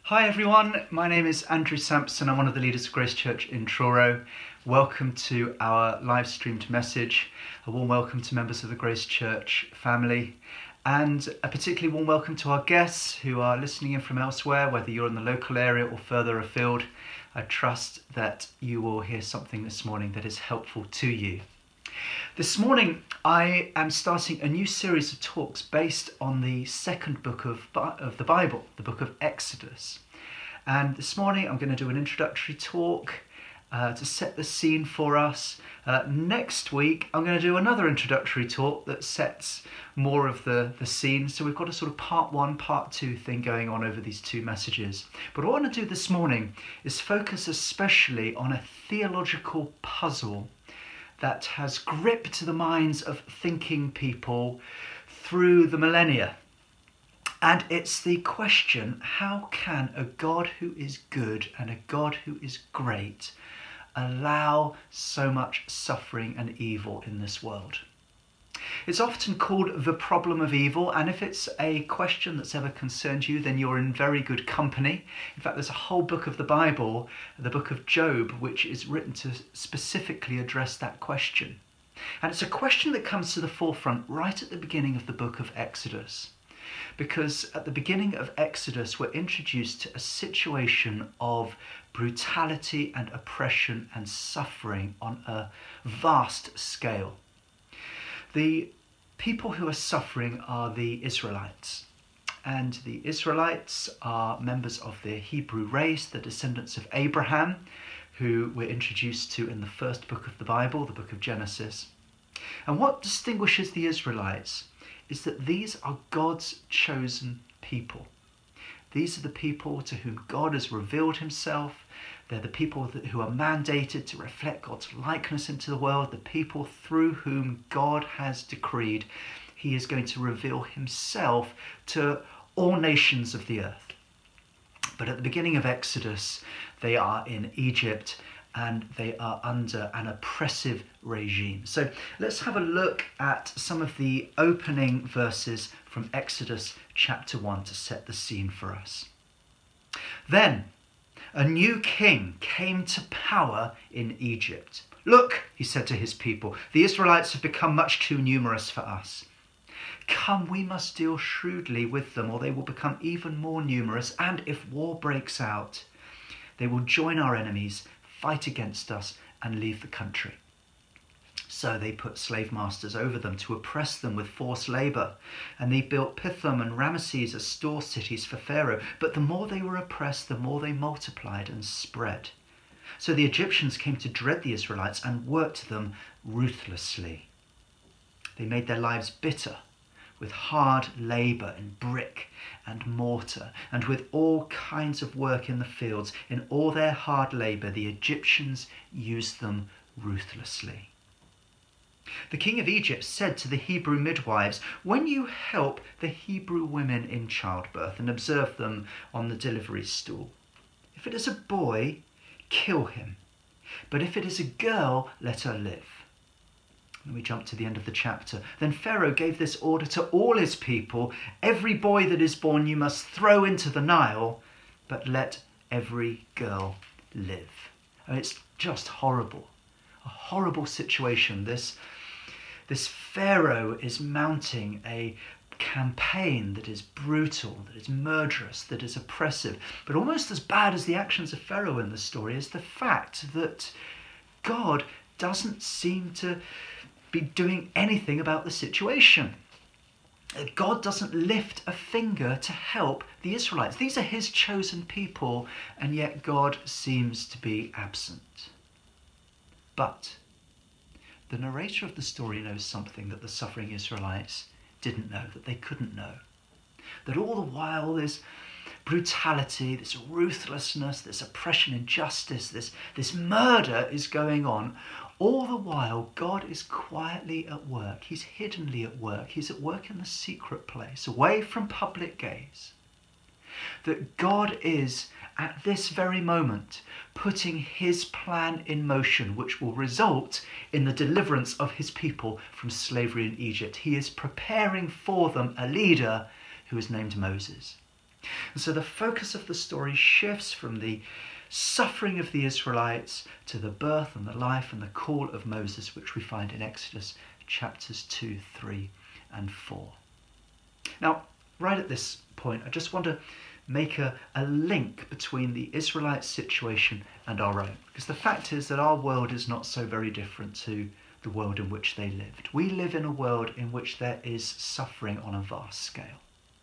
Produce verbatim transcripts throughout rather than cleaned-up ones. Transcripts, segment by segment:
Hi everyone, my name is Andrew Sampson. I'm one of the leaders of Grace Church in Truro. Welcome to our live streamed message. A warm welcome to members of the Grace Church family, and a particularly warm welcome to our guests who are listening in from elsewhere, whether you're in the local area or further afield. I trust that you will hear something this morning that is helpful to you. This morning I am starting a new series of talks based on the second book of, of the Bible, the book of Exodus. And this morning I'm going to do an introductory talk uh, to set the scene for us. Uh, next week I'm going to do another introductory talk that sets more of the, the scene. So we've got a sort of part one, part two thing going on over these two messages. But what I want to do this morning is focus especially on a theological puzzle that has gripped the minds of thinking people through the millennia. And it's the question, how can a God who is good and a God who is great allow so much suffering and evil in this world? It's often called the problem of evil, and if it's a question that's ever concerned you, then you're in very good company. In fact, there's a whole book of the Bible, the book of Job, which is written to specifically address that question. And it's a question that comes to the forefront right at the beginning of the book of Exodus. Because at the beginning of Exodus, we're introduced to a situation of brutality and oppression and suffering on a vast scale. The people who are suffering are the Israelites, and the Israelites are members of the Hebrew race, the descendants of Abraham, who we're introduced to in the first book of the Bible, the book of Genesis. And what distinguishes the Israelites is that these are God's chosen people. These are the people to whom God has revealed himself. They're the people that, who are mandated to reflect God's likeness into the world, the people through whom God has decreed he is going to reveal himself to all nations of the earth. But at the beginning of Exodus, they are in Egypt and they are under an oppressive regime. So let's have a look at some of the opening verses from Exodus chapter one to set the scene for us. Then a new king came to power in Egypt. "Look," he said to his people, "the Israelites have become much too numerous for us. Come, we must deal shrewdly with them, or they will become even more numerous, and if war breaks out, they will join our enemies, fight against us, and leave the country." So they put slave masters over them to oppress them with forced labour, and they built Pithom and Ramesses as store cities for Pharaoh. But the more they were oppressed, the more they multiplied and spread. So the Egyptians came to dread the Israelites and worked them ruthlessly. They made their lives bitter with hard labour in brick and mortar, and with all kinds of work in the fields. In all their hard labour, the Egyptians used them ruthlessly. The king of Egypt said to the Hebrew midwives, "When you help the Hebrew women in childbirth and observe them on the delivery stool, if it is a boy, kill him. But if it is a girl, let her live." And we jump to the end of the chapter. Then Pharaoh gave this order to all his people: "Every boy that is born you must throw into the Nile, but let every girl live." And it's just horrible. A horrible situation. This This Pharaoh is mounting a campaign that is brutal, that is murderous, that is oppressive. But almost as bad as the actions of Pharaoh in the story is the fact that God doesn't seem to be doing anything about the situation. God doesn't lift a finger to help the Israelites. These are his chosen people, and yet God seems to be absent. But the narrator of the story knows something that the suffering Israelites didn't know, that they couldn't know. That all the while this brutality, this ruthlessness, this oppression, injustice, this, this murder is going on, all the while God is quietly at work. He's hiddenly at work. He's at work in the secret place, away from public gaze. That God is, at this very moment, putting his plan in motion, which will result in the deliverance of his people from slavery in Egypt. He is preparing for them a leader who is named Moses. And so the focus of the story shifts from the suffering of the Israelites to the birth and the life and the call of Moses, which we find in Exodus chapters two, three and four. Now, right at this point, I just want to make a, a link between the Israelite situation and our own. Because the fact is that our world is not so very different to the world in which they lived. We live in a world in which there is suffering on a vast scale.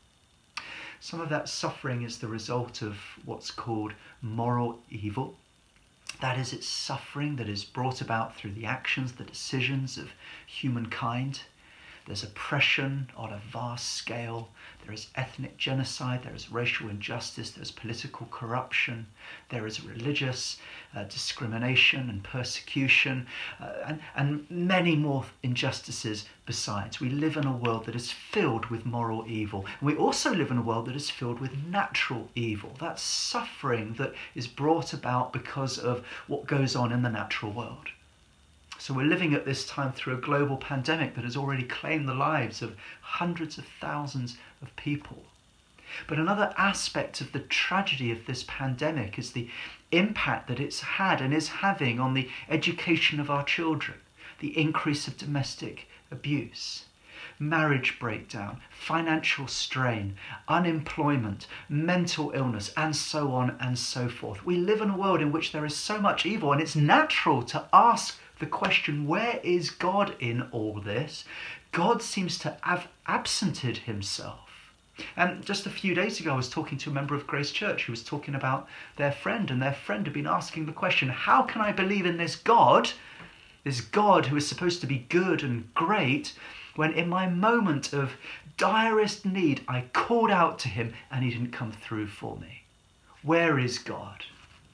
Some of that suffering is the result of what's called moral evil. That is, it's suffering that is brought about through the actions, the decisions of humankind. There's oppression on a vast scale. There is ethnic genocide. There is racial injustice. There's political corruption. There is religious uh, discrimination and persecution, uh, and, and many more injustices besides. We live in a world that is filled with moral evil. And we also live in a world that is filled with natural evil. That's suffering that is brought about because of what goes on in the natural world. So we're living at this time through a global pandemic that has already claimed the lives of hundreds of thousands of people. But another aspect of the tragedy of this pandemic is the impact that it's had and is having on the education of our children, the increase of domestic abuse, marriage breakdown, financial strain, unemployment, mental illness, and so on and so forth. We live in a world in which there is so much evil, and it's natural to ask the question, where is God in all this? God seems to have absented himself. And just a few days ago, I was talking to a member of Grace Church who was talking about their friend, and their friend had been asking the question, how can I believe in this God, this God who is supposed to be good and great, when in my moment of direst need, I called out to him and he didn't come through for me? Where is God?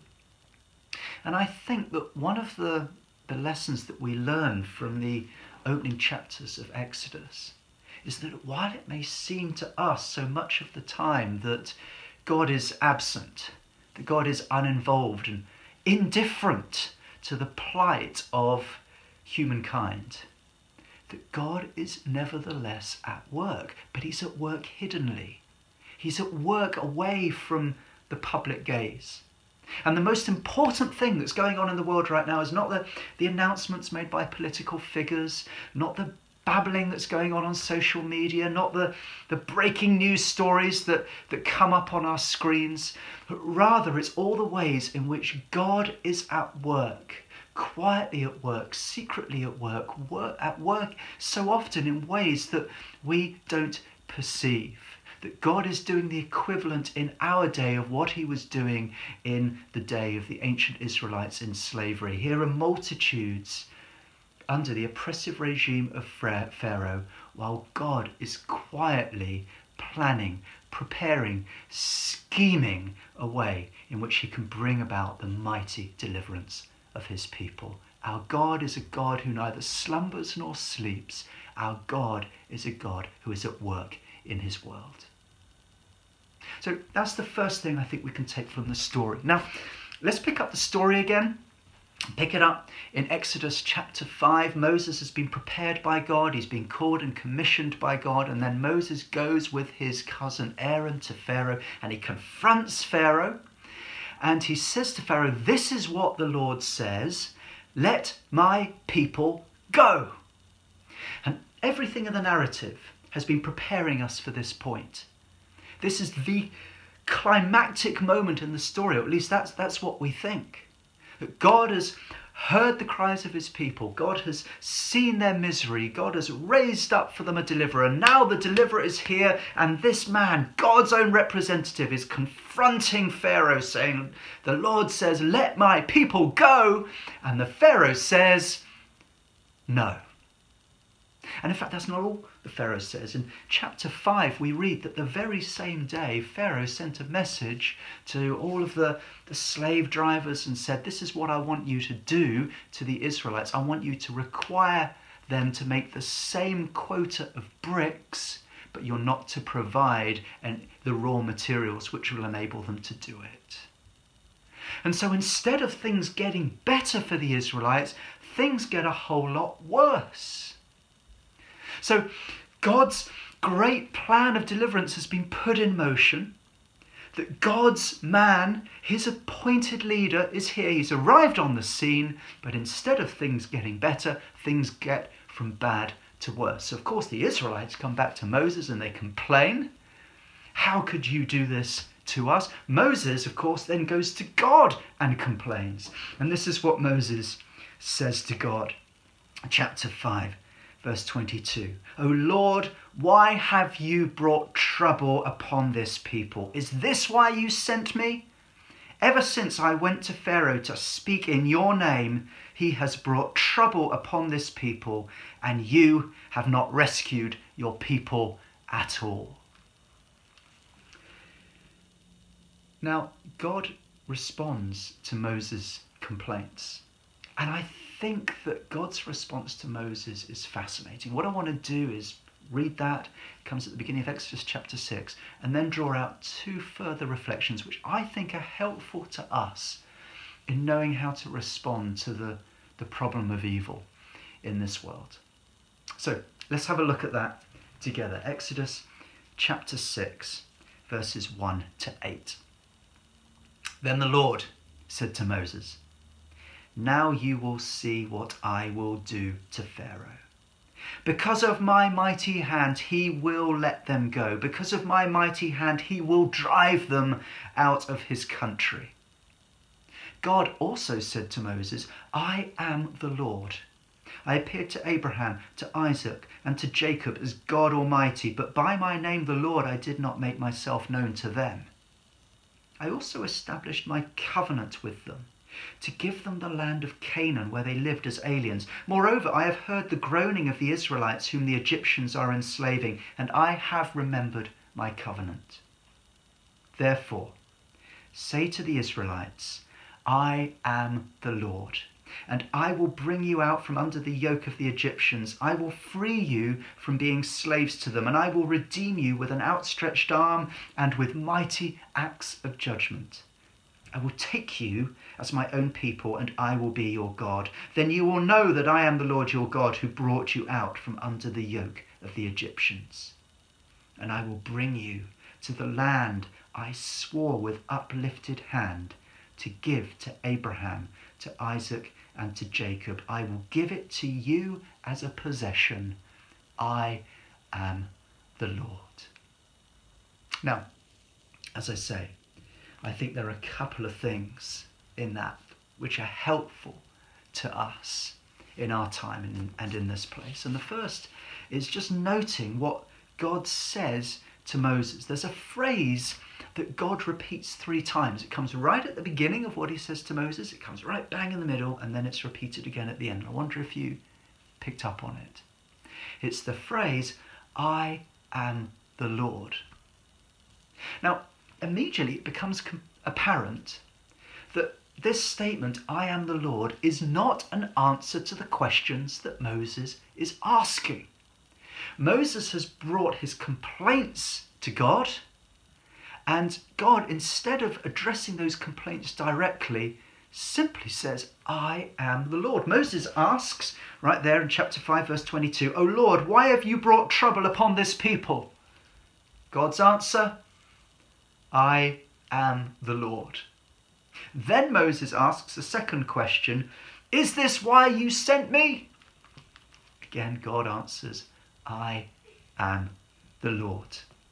And I think that one of the The lessons that we learn from the opening chapters of Exodus is that while it may seem to us so much of the time that God is absent, that God is uninvolved and indifferent to the plight of humankind, that God is nevertheless at work, but he's at work hiddenly. He's at work away from the public gaze. And the most important thing that's going on in the world right now is not the, the announcements made by political figures, not the babbling that's going on on social media, not the, the breaking news stories that, that come up on our screens, but rather it's all the ways in which God is at work, quietly at work, secretly at work, work at work so often in ways that we don't perceive. That God is doing the equivalent in our day of what he was doing in the day of the ancient Israelites in slavery. Here are multitudes under the oppressive regime of Pharaoh, while God is quietly planning, preparing, scheming a way in which he can bring about the mighty deliverance of his people. Our God is a God who neither slumbers nor sleeps. Our God is a God who is at work in his world. So that's the first thing I think we can take from the story. Now, let's pick up the story again. Pick it up in Exodus chapter five. Moses has been prepared by God. He's been called and commissioned by God. And then Moses goes with his cousin Aaron to Pharaoh, and he confronts Pharaoh. And he says to Pharaoh, this is what the Lord says, let my people go. And everything in the narrative has been preparing us for this point. This is the climactic moment in the story, or at least that's, that's what we think. That God has heard the cries of his people. God has seen their misery. God has raised up for them a deliverer. Now the deliverer is here, and this man, God's own representative, is confronting Pharaoh, saying, the Lord says, let my people go. And the Pharaoh says, no. And in fact, that's not all the Pharaoh says. In chapter five, we read that the very same day, Pharaoh sent a message to all of the, the slave drivers and said, this is what I want you to do to the Israelites. I want you to require them to make the same quota of bricks, but you're not to provide and the raw materials which will enable them to do it. And so instead of things getting better for the Israelites, things get a whole lot worse. So God's great plan of deliverance has been put in motion. that God's man, his appointed leader, is here. He's arrived on the scene, but instead of things getting better, things get from bad to worse. So of course the Israelites come back to Moses and they complain. How could you do this to us? Moses, of course, then goes to God and complains. And this is what Moses says to God. Chapter five, verse twenty-two. O Lord, why have you brought trouble upon this people? Is this why you sent me? Ever since I went to Pharaoh to speak in your name, he has brought trouble upon this people, and you have not rescued your people at all. Now, God responds to Moses' complaints. And I think that God's response to Moses is fascinating. What I want to do is read that. It comes at the beginning of Exodus chapter six, and then draw out two further reflections which I think are helpful to us in knowing how to respond to the, the problem of evil in this world. So let's have a look at that together. Exodus chapter six, verses one to eight. Then the Lord said to Moses, now you will see what I will do to Pharaoh. Because of my mighty hand, he will let them go. Because of my mighty hand, he will drive them out of his country. God also said to Moses, I am the Lord. I appeared to Abraham, to Isaac, and to Jacob as God Almighty, but by my name, the Lord, I did not make myself known to them. I also established my covenant with them, to give them the land of Canaan where they lived as aliens. Moreover, I have heard the groaning of the Israelites whom the Egyptians are enslaving, and I have remembered my covenant. Therefore, say to the Israelites, I am the Lord, and I will bring you out from under the yoke of the Egyptians. I will free you from being slaves to them, and I will redeem you with an outstretched arm and with mighty acts of judgment. I will take you as my own people, and I will be your God. Then you will know that I am the Lord your God, who brought you out from under the yoke of the Egyptians. And I will bring you to the land I swore with uplifted hand to give to Abraham, to Isaac, and to Jacob. I will give it to you as a possession. I am the Lord. Now, as I say, I think there are a couple of things in that which are helpful to us in our time and in, and in this place. And the first is just noting what God says to Moses. There's a phrase that God repeats three times. It comes right at the beginning of what he says to Moses. It comes right bang in the middle, and then it's repeated again at the end. I wonder if you picked up on it. It's the phrase, I am the Lord. Now, immediately it becomes apparent that this statement, I am the Lord, is not an answer to the questions that Moses is asking. Moses has brought his complaints to God, and God, instead of addressing those complaints directly, simply says, I am the Lord. Moses asks, right there in chapter five, verse twenty-two, O Lord, why have you brought trouble upon this people? God's answer, I am the Lord. Then Moses asks a second question, is this why you sent me? Again, God answers, I am the Lord.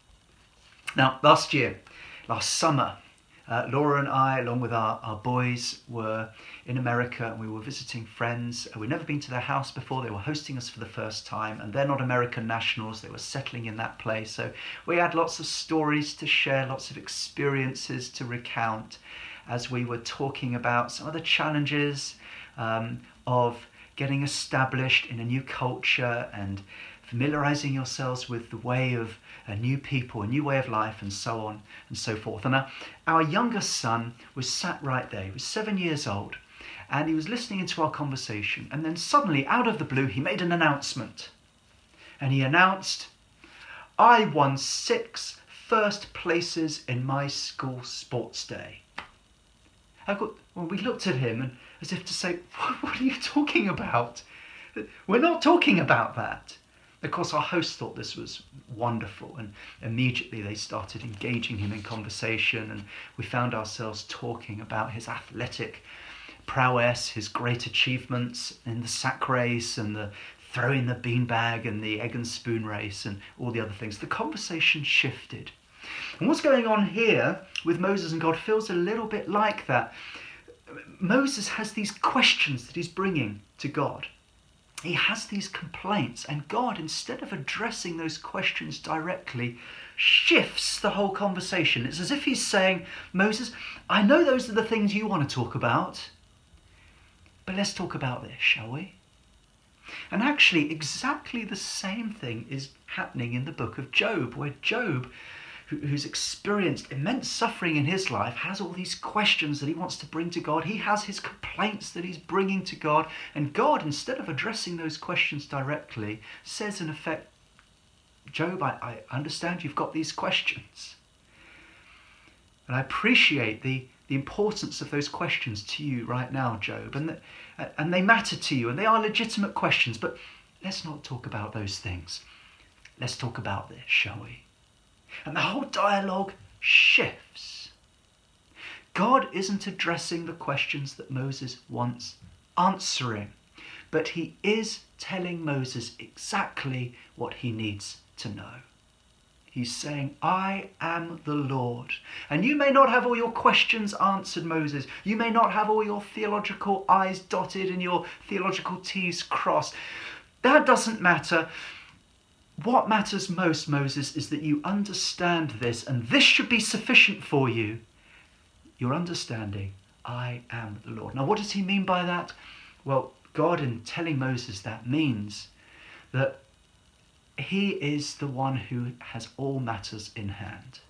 Now, last year, last summer, uh, Laura and I, along with our, our boys, were in America, and we were visiting friends. We'd never been to their house before. They were hosting us for the first time, and they're not American nationals. They were settling in that place. So we had lots of stories to share, lots of experiences to recount as we were talking about some of the challenges um, of getting established in a new culture and familiarizing yourselves with the way of a new people, a new way of life, and so on and so forth. And our, our youngest son was sat right there. He was seven years old, and he was listening into our conversation. And then suddenly, out of the blue, he made an announcement. And he announced, I won six first places in my school sports day. I got, well, we looked at him and as if to say, what, what are you talking about? We're not talking about that. Of course, our host thought this was wonderful, and immediately they started engaging him in conversation, and we found ourselves talking about his athletic prowess, his great achievements in the sack race and the throwing the beanbag and the egg and spoon race and all the other things. The conversation shifted. And what's going on here with Moses and God feels a little bit like that. Moses has these questions that he's bringing to God. He has these complaints, and God, instead of addressing those questions directly, shifts the whole conversation. It's as if he's saying, Moses, I know those are the things you want to talk about, but let's talk about this, shall we? And actually, exactly the same thing is happening in the book of Job, where Job, who's experienced immense suffering in his life, has all these questions that he wants to bring to God. He has his complaints that he's bringing to God. And God, instead of addressing those questions directly, says in effect, Job, I, I understand you've got these questions. And I appreciate the, the importance of those questions to you right now, Job. And, that, and they matter to you, and they are legitimate questions. But let's not talk about those things. Let's talk about this, shall we? And the whole dialogue shifts. God isn't addressing the questions that Moses wants answering, but he is telling Moses exactly what he needs to know. He's saying, I am the Lord. And you may not have all your questions answered, Moses. You may not have all your theological I's dotted and your theological T's crossed. That doesn't matter. What matters most, Moses, is that you understand this, and this should be sufficient for you. Your understanding, I am the Lord. Now, what does he mean by that? Well, God, in telling Moses that, means that he is the one who has all matters in hand.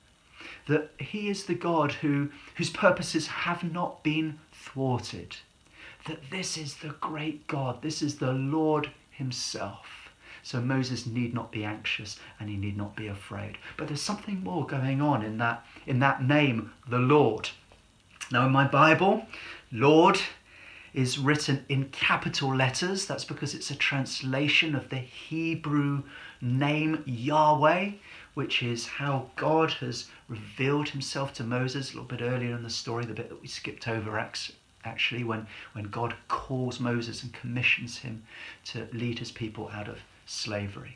That he is the God who, whose purposes have not been thwarted. That this is the great God. This is the Lord himself. So Moses need not be anxious and he need not be afraid. But there's something more going on in that, in that name, the Lord. Now in my Bible, Lord is written in capital letters. That's because it's a translation of the Hebrew name Yahweh, which is how God has revealed himself to Moses a little bit earlier in the story, the bit that we skipped over actually, when, when God calls Moses and commissions him to lead his people out of slavery.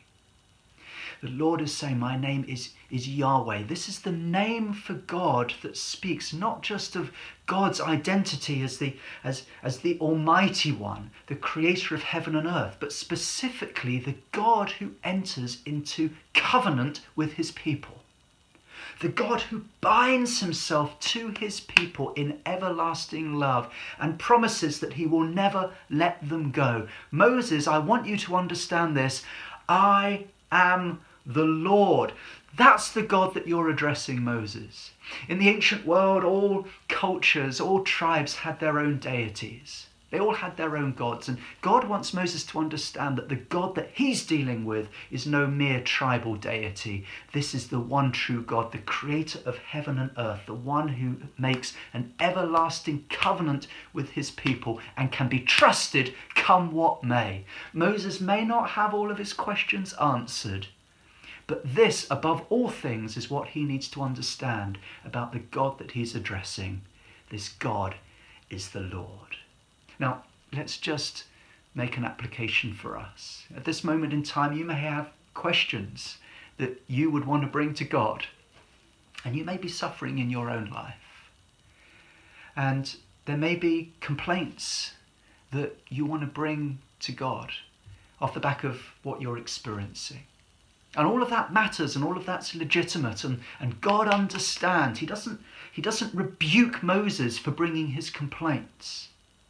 The Lord is saying, my name is, is Yahweh. This is the name for God that speaks not just of God's identity as the, as, as the Almighty One, the creator of heaven and earth, but specifically the God who enters into covenant with his people. The God who binds himself to his people in everlasting love and promises that he will never let them go. Moses, I want you to understand this. I am the Lord. That's the God that you're addressing, Moses. In the ancient world, all cultures, all tribes had their own deities. They all had their own gods, and God wants Moses to understand that the God that he's dealing with is no mere tribal deity. This is the one true God, the creator of heaven and earth, the one who makes an everlasting covenant with his people and can be trusted come what may. Moses may not have all of his questions answered, but this, above all things, is what he needs to understand about the God that he's addressing. This God is the Lord. Now, let's just make an application for us. At this moment in time, you may have questions that you would want to bring to God, and you may be suffering in your own life. And there may be complaints that you want to bring to God off the back of what you're experiencing. And all of that matters, and all of that's legitimate, and, and God understands. He doesn't, he doesn't rebuke Moses for bringing his complaints.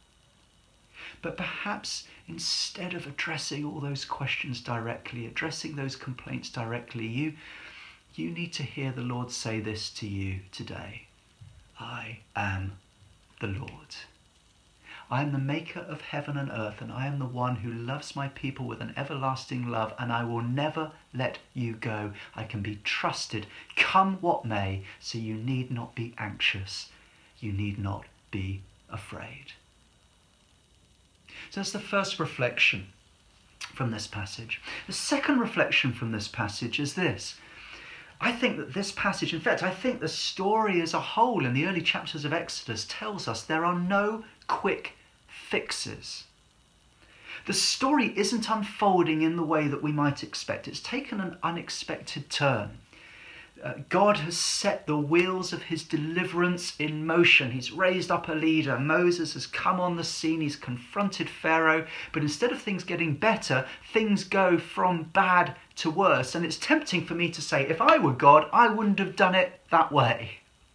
But perhaps instead of addressing all those questions directly, addressing those complaints directly, you, you need to hear the Lord say this to you today. I am the Lord. I am the maker of heaven and earth, and I am the one who loves my people with an everlasting love, and I will never let you go. I can be trusted, come what may, so you need not be anxious. You need not be afraid. So that's the first reflection. from this passage. The second reflection from this passage is this. I think that this passage, in fact, I think the story as a whole in the early chapters of Exodus tells us there are no quick fixes. The story isn't unfolding in the way that we might expect. It's taken an unexpected turn. Uh, God has set the wheels of his deliverance in motion. He's raised up a leader. Moses has come on the scene. He's confronted Pharaoh. But instead of things getting better, things go from bad to worse. And it's tempting for me to say, if I were God, I wouldn't have done it that way.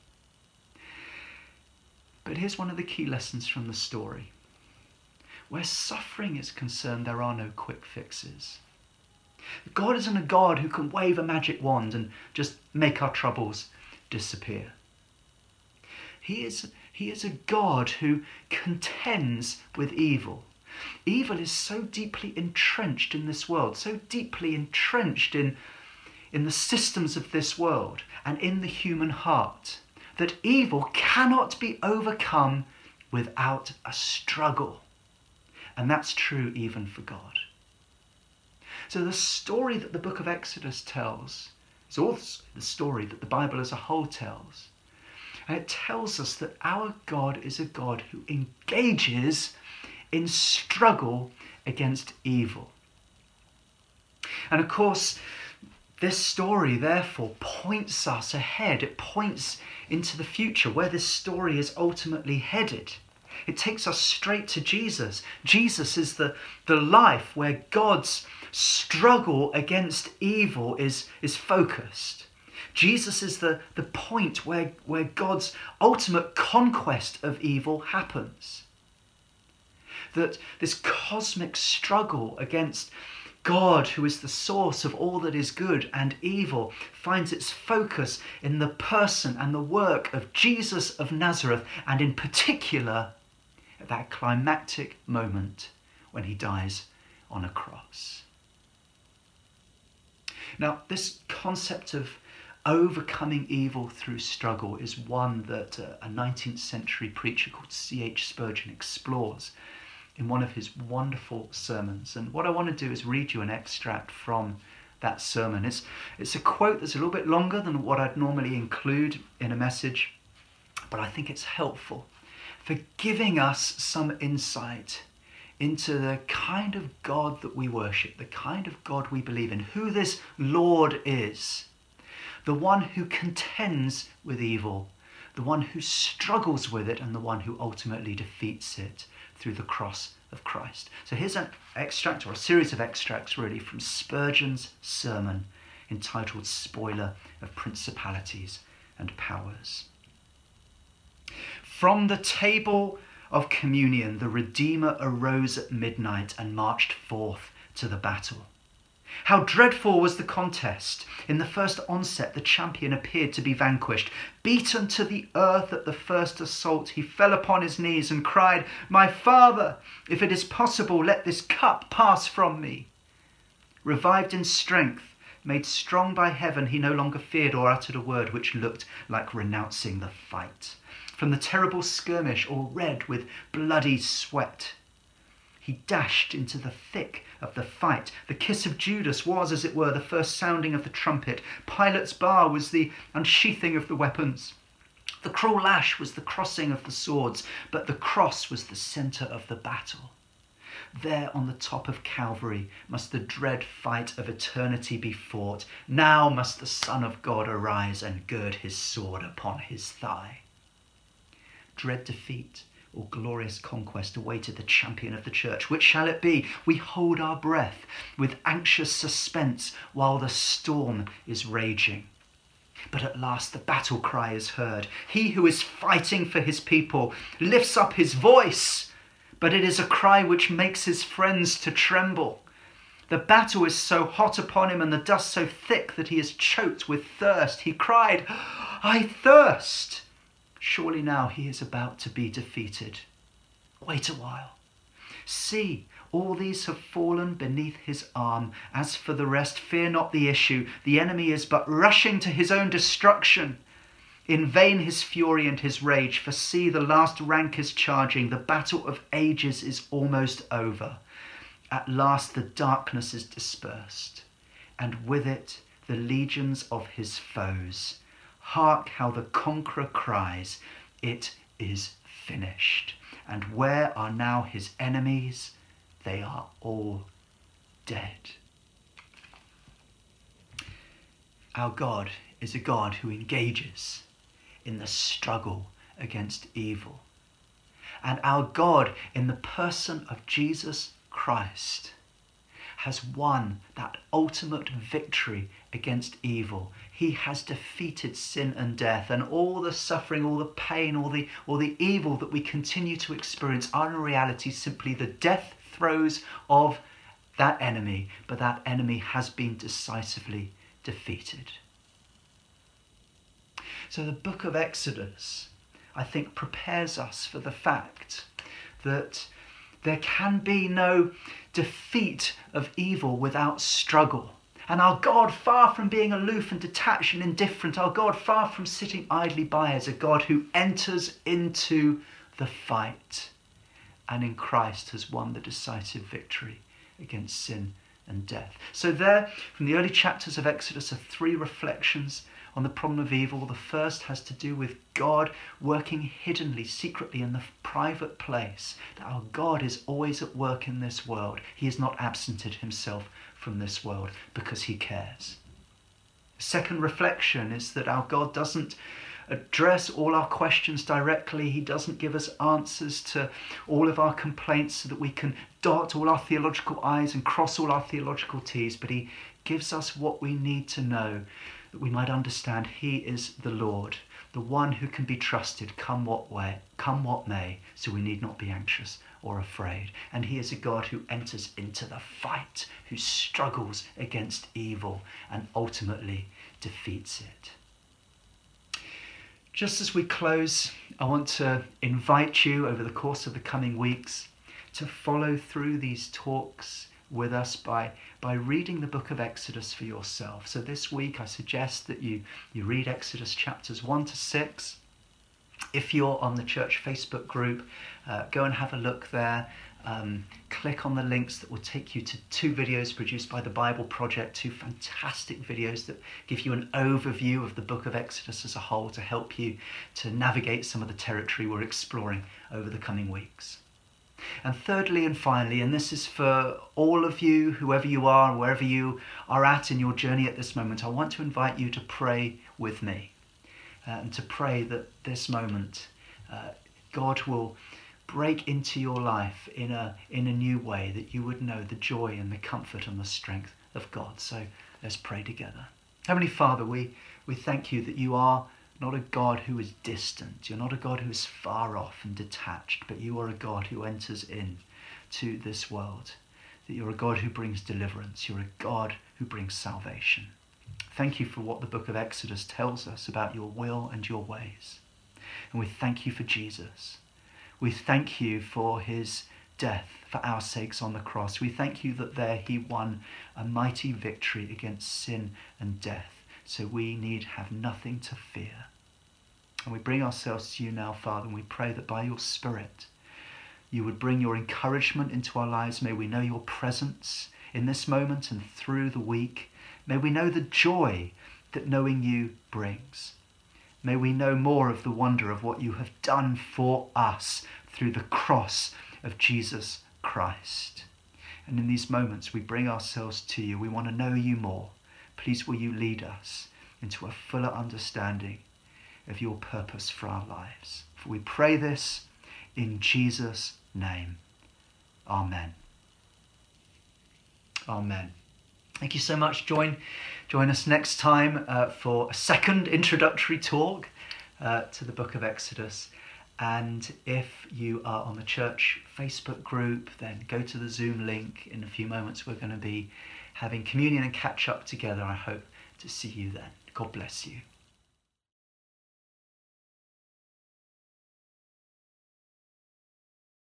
But here's one of the key lessons from the story. Where suffering is concerned, there are no quick fixes. God isn't a God who can wave a magic wand and just make our troubles disappear. He is, he is a God who contends with evil. Evil is so deeply entrenched in this world, so deeply entrenched in, in the systems of this world and in the human heart, that evil cannot be overcome without a struggle. And that's true even for God. So the story that the book of Exodus tells is also the story that the Bible as a whole tells. And it tells us that our God is a God who engages in struggle against evil. And of course, this story therefore points us ahead. It points into the future where this story is ultimately headed. It takes us straight to Jesus. Jesus is the, the life where God's struggle against evil is, is focused. Jesus is the, the point where, where God's ultimate conquest of evil happens. That this cosmic struggle against God, who is the source of all that is good and evil, finds its focus in the person and the work of Jesus of Nazareth, and in particular, at that climactic moment when he dies on a cross. Now, this concept of overcoming evil through struggle is one that a nineteenth century preacher called C H Spurgeon explores in one of his wonderful sermons. And what I want to do is read you an extract from that sermon. It's, it's a quote that's a little bit longer than what I'd normally include in a message, but I think it's helpful for giving us some insight into the kind of God that we worship, the kind of God we believe in, who this Lord is, the one who contends with evil, the one who struggles with it, and the one who ultimately defeats it through the cross of Christ. So here's an extract, or a series of extracts really, from Spurgeon's sermon entitled Spoiler of Principalities and Powers. From the table of communion, the Redeemer arose at midnight and marched forth to the battle. How dreadful was the contest! In the first onset, the champion appeared to be vanquished. Beaten to the earth at the first assault, he fell upon his knees and cried, "My Father, if it is possible, let this cup pass from me." Revived in strength, made strong by heaven, he no longer feared or uttered a word which looked like renouncing the fight. From the terrible skirmish, all red with bloody sweat, he dashed into the thick of the fight. The kiss of Judas was, as it were, the first sounding of the trumpet. Pilate's bar was the unsheathing of the weapons. The cruel lash was the crossing of the swords, but the cross was the centre of the battle. There on the top of Calvary must the dread fight of eternity be fought. Now must the Son of God arise and gird his sword upon his thigh. Dread defeat or glorious conquest awaited the champion of the church. Which shall it be? We hold our breath with anxious suspense while the storm is raging. But at last the battle cry is heard. He who is fighting for his people lifts up his voice, but it is a cry which makes his friends to tremble. The battle is so hot upon him and the dust so thick that he is choked with thirst. He cried, "I thirst." Surely now he is about to be defeated. Wait a while. See, all these have fallen beneath his arm. As for the rest, fear not the issue. The enemy is but rushing to his own destruction. In vain his fury and his rage, for see, the last rank is charging. The battle of ages is almost over. At last the darkness is dispersed, and with it the legions of his foes. Hark how the conqueror cries, it is finished. And where are now his enemies? They are all dead. Our God is a God who engages in the struggle against evil. And our God, in the person of Jesus Christ, has won that ultimate victory against evil. He has defeated sin and death, and all the suffering, all the pain, all the, all the evil that we continue to experience are in reality simply the death throes of that enemy, but that enemy has been decisively defeated. So the book of Exodus, I think, prepares us for the fact that there can be no defeat of evil without struggle. And our God, far from being aloof and detached and indifferent, our God, far from sitting idly by, is a God who enters into the fight and in Christ has won the decisive victory against sin and death. So there, from the early chapters of Exodus, are three reflections on the problem of evil. The first has to do with God working hiddenly, secretly in the private place. That our God is always at work in this world. He is not absented himself from this world because he cares. The second reflection is that our God doesn't address all our questions directly. He doesn't give us answers to all of our complaints so that we can dot all our theological I's and cross all our theological T's, but he gives us what we need to know, that we might understand he is the Lord, the one who can be trusted come what way, come what may, so we need not be anxious or afraid. And he is a God who enters into the fight, who struggles against evil and ultimately defeats it. Just as we close, I want to invite you over the course of the coming weeks to follow through these talks with us by, by reading the book of Exodus for yourself. So this week I suggest that you, you read Exodus chapters one to six. If you're on the church Facebook group, uh, go and have a look there. Um, click on the links that will take you to two videos produced by the Bible Project, two fantastic videos that give you an overview of the book of Exodus as a whole to help you to navigate some of the territory we're exploring over the coming weeks. And thirdly and finally, and this is for all of you, whoever you are, wherever you are at in your journey at this moment, I want to invite you to pray with me uh, and to pray that this moment uh, God will break into your life in a in a new way, that you would know the joy and the comfort and the strength of God. So let's pray together. Heavenly Father, we, we thank you that you are not a God who is distant. You're not a God who is far off and detached, but you are a God who enters in to this world. That you're a God who brings deliverance. You're a God who brings salvation. Thank you for what the book of Exodus tells us about your will and your ways. And we thank you for Jesus. We thank you for his death for our sakes on the cross. We thank you that there he won a mighty victory against sin and death. So we need have nothing to fear. And we bring ourselves to you now, Father, and we pray that by your Spirit, you would bring your encouragement into our lives. May we know your presence in this moment and through the week. May we know the joy that knowing you brings. May we know more of the wonder of what you have done for us through the cross of Jesus Christ. And in these moments, we bring ourselves to you. We want to know you more. Please will you lead us into a fuller understanding of your purpose for our lives. For we pray this in Jesus' name. Amen. Amen. Thank you so much. Join, join us next time uh, for a second introductory talk uh, to the book of Exodus. And if you are on the church Facebook group, then go to the Zoom link. In a few moments, we're going to be having communion and catch up together. I hope to see you then. God bless you.